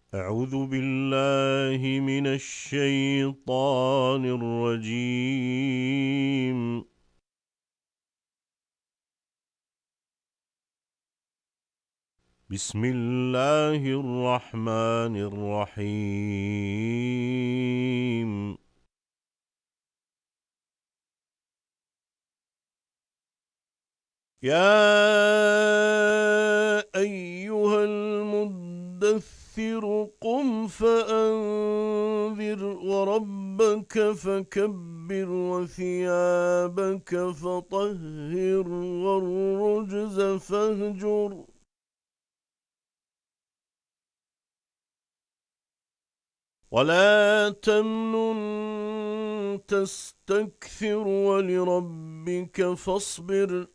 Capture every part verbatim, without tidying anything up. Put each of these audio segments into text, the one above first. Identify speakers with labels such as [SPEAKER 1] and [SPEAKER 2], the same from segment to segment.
[SPEAKER 1] أعوذ بالله من الشيطان الرجيم. بسم الله الرحمن الرحيم. يا أيها المدثر قم فأنذر وربك فكبر وثيابك فطهر والرجز فاهجر ولا تمنن تستكثر ولربك فاصبر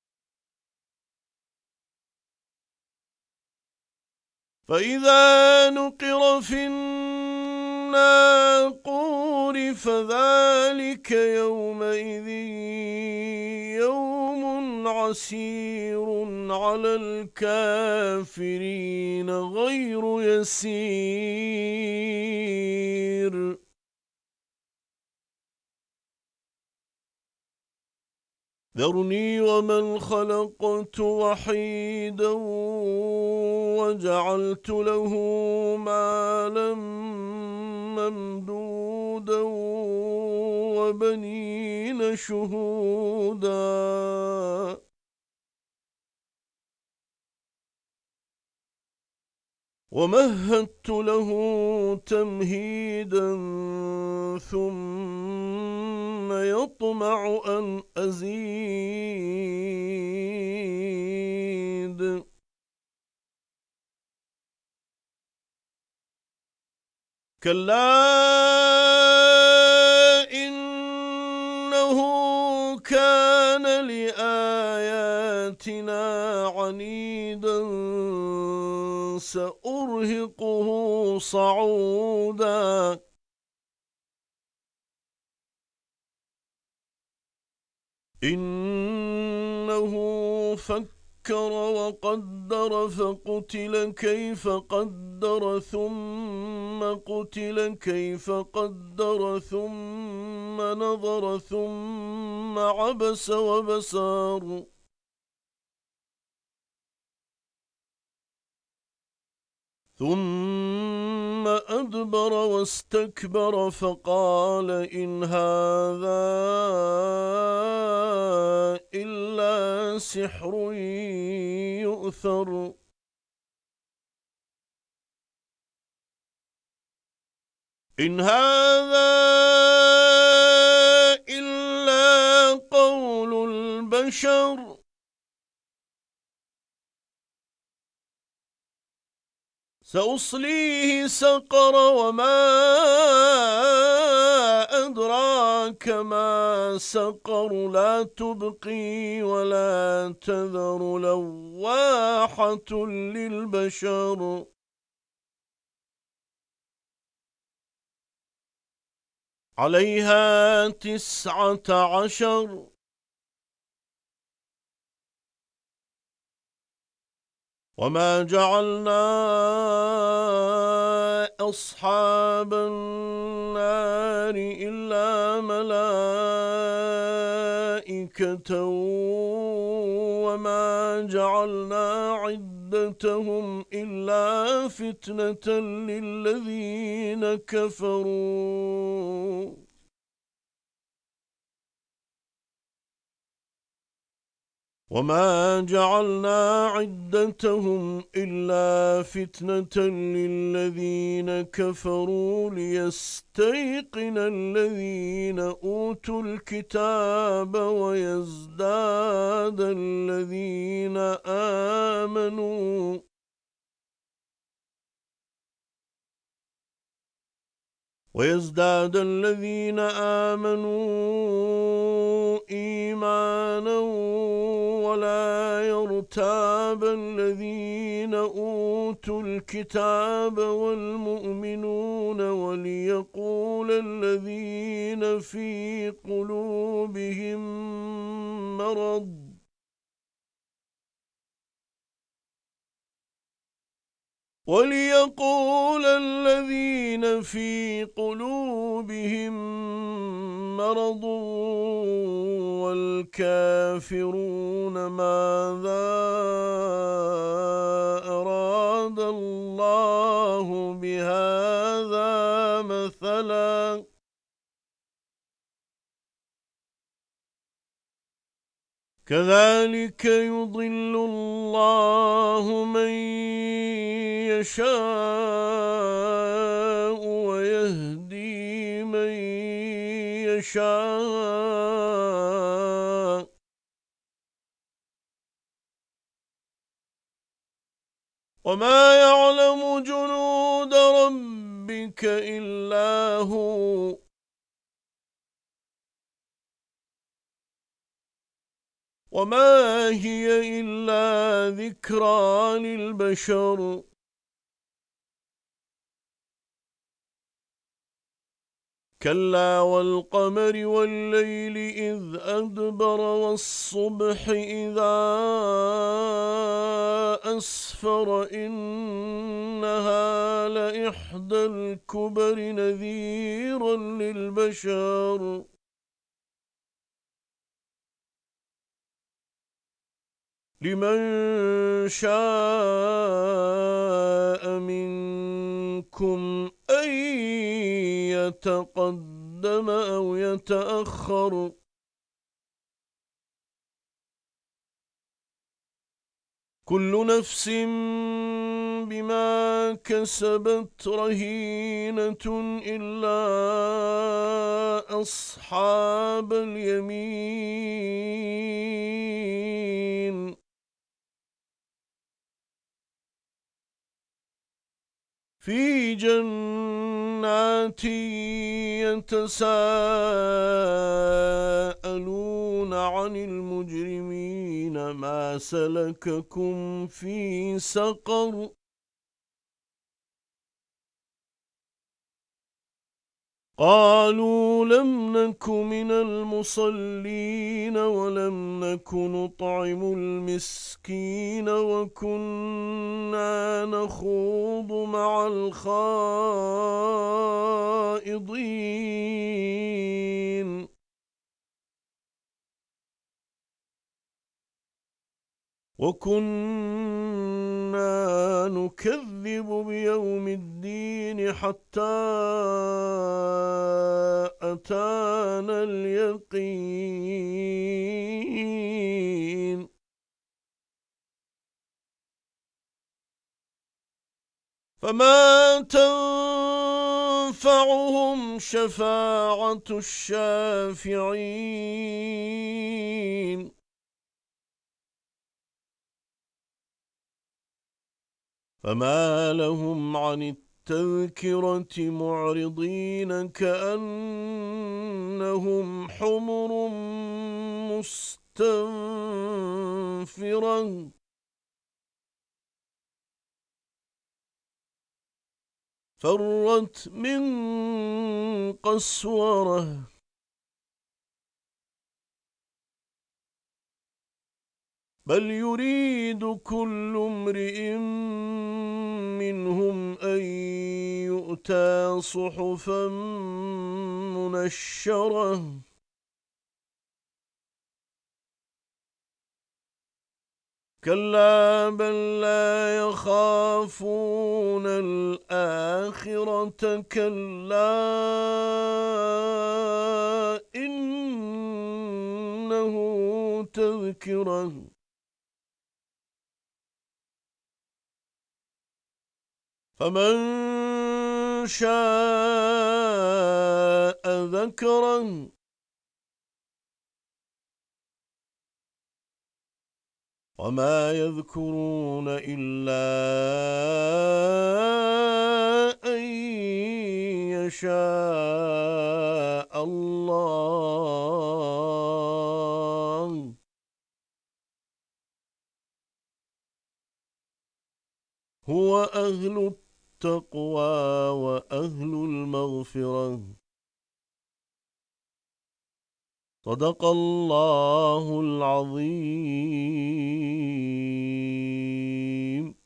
[SPEAKER 1] فإذا نقر في الناقور فذلك يومئذ يوم عسير على الكافرين غير يسير ذرني ومن خلقت وحيدا وجعلت له مالا ممدودا وبنين شهودا ومهدت له تمهيدا ثم يطمع أن أزيد كلا إنه كان لآياتنا عنيدا سأرهقه صعودا إنه فكر وقدر فقتل كيف قدر ثم قتل كيف قدر ثم نظر ثم عبس وبسر ثم أدبر واستكبر فقال إن هذا إلا سحر يؤثر إن هذا إلا قول البشر سأصليه سقر وما أدراك ما سقر لا تبقي ولا تذر لواحة للبشر عليها تسعة عشر وما جعلنا أصحاب النار إلا ملائكة وما جعلنا عدتهم إلا فتنة للذين كفروا وما جعلنا عدتهم إلا فتنة للذين كفروا ليستيقن الذين أوتوا الكتاب ويزداد الذين آمنوا ويزداد الذين آمنوا إيمانا ولا يرتاب الذين أوتوا الكتاب والمؤمنون وليقول الذين في قلوبهم مرض وليقول الذين في قلوبهم مرض والكافرون ماذا أراد الله بهذا مثلا كذلك يضل الله من يشاء ويهدي من يشاء وما يعلم جنود ربك إلا هو وما هي إلا ذكرى للبشر كلا والقمر والليل إذ أدبر والصبح إذا أسفر إنها لإحدى الكبر نذيرا للبشر لمن شاء منكم أن يتقدم أو يتأخر كل نفس بما كسبت رهينة إلا أصحاب اليمين في جنات يتساءلون عن المجرمين ما سلككم في سقر قالوا لم نك من المصلين ولم نك نطعم المسكين وكنا نخوض مع الخائضين وكنا نكذب بيوم الدين حتى أتانا اليقين فما تنفعهم شفاعة الشافعين فما لهم عن التذكرة معرضين كأنهم حمر مستنفرة فرت من قسورة بل يريد كل امرئ منهم أن يؤتى صحفا منشرة كلا بل لا يخافون الآخرة كلا إنه تذكرة فمن شاء ذكره وما يذكرون إلا أن يشاء الله هو أهل التقوى وأهل المغفرة صدق الله العظيم.